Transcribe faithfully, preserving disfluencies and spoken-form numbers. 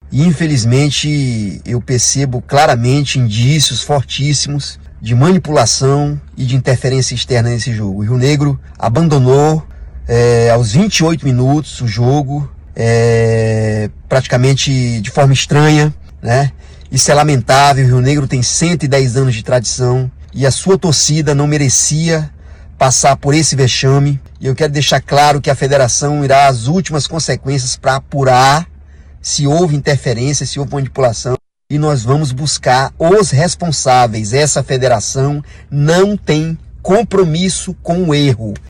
E infelizmente eu percebo claramente indícios fortíssimos de manipulação e de interferência externa nesse jogo. O Rio Negro abandonou é, aos vinte e oito minutos o jogo, é, praticamente de forma estranha, né? Isso é lamentável. O Rio Negro tem cento e dez anos de tradição e a sua torcida não merecia passar por esse vexame. E eu quero deixar claro que a federação irá às últimas consequências para apurar se houve interferência, se houve manipulação. E nós vamos buscar os responsáveis. Essa federação não tem compromisso com o erro.